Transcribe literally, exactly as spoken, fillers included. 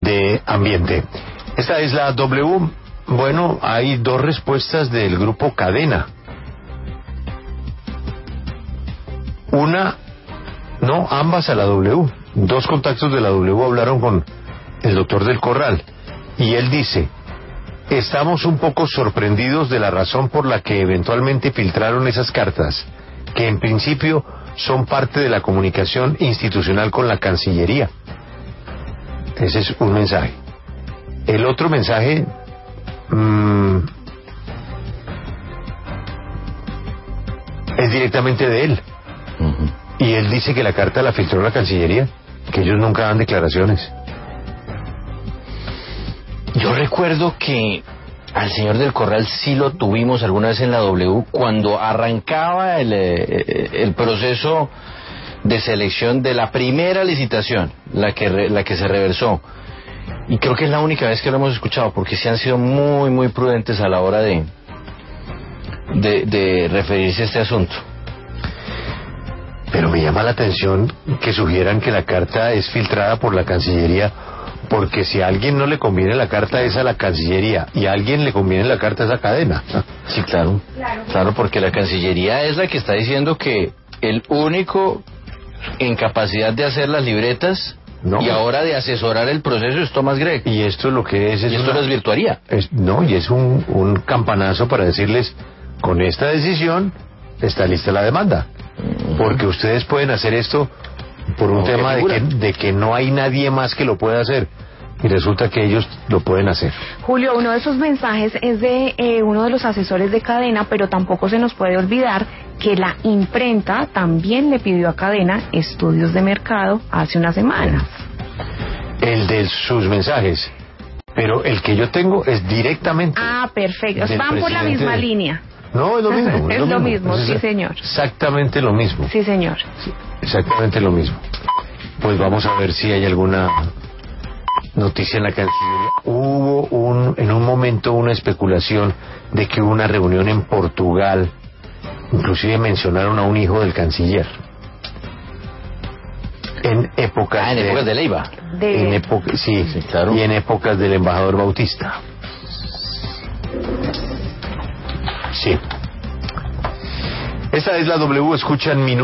de ambiente. Esta es la W. Bueno, hay dos respuestas del grupo Cadena. Una, no, ambas a la W. Dos contactos de la W hablaron con el doctor del Corral y él dice: estamos un poco sorprendidos de la razón por la que eventualmente filtraron esas cartas, que en principio son parte de la comunicación institucional con la Cancillería. Ese es un mensaje. El otro mensaje mmm, es directamente de él. Uh-huh. Y él dice que la carta la filtró la Cancillería, que ellos nunca dan declaraciones. Yo recuerdo que al señor del Corral sí lo tuvimos alguna vez en la W cuando arrancaba el, el proceso de selección de la primera licitación, la que re, la que se reversó, y creo que es la única vez que lo hemos escuchado, porque sí han sido muy muy prudentes a la hora de de, de referirse a este asunto. Pero me llama la atención que sugieran que la carta es filtrada por la Cancillería, porque si a alguien no le conviene la carta es a la Cancillería, y a alguien le conviene la carta es a Cadena. Sí, claro, claro, porque la Cancillería es la que está diciendo que el único en capacidad de hacer las libretas no, y ahora de asesorar el proceso es Thomas Gregg. Y esto lo que es... es y esto una, lo desvirtuaría. Es, no, y es un, un campanazo para decirles: con esta decisión está lista la demanda. Uh-huh. Porque ustedes pueden hacer esto por un no, tema de que, de que no hay nadie más que lo pueda hacer. Y resulta que ellos lo pueden hacer. Julio, uno de esos mensajes es de eh, uno de los asesores de Cadena, pero tampoco se nos puede olvidar que la imprenta también le pidió a Cadena estudios de mercado hace unas semanas. El de sus mensajes, pero el que yo tengo es directamente... Ah, perfecto, van por la misma de... línea. No, es lo mismo. Es, es lo, lo mismo, mismo. sí señor. Exactamente lo mismo. Sí señor. Sí, exactamente lo mismo. Pues vamos a ver si hay alguna noticia en la Cancillería. Hubo un, en un momento una especulación de que hubo una reunión en Portugal, inclusive mencionaron a un hijo del canciller. En épocas, ah, en de, épocas de Leiva. De... En época, sí, sí, claro. Y en épocas del embajador Bautista. Sí. Esta es la W, escuchan minutos.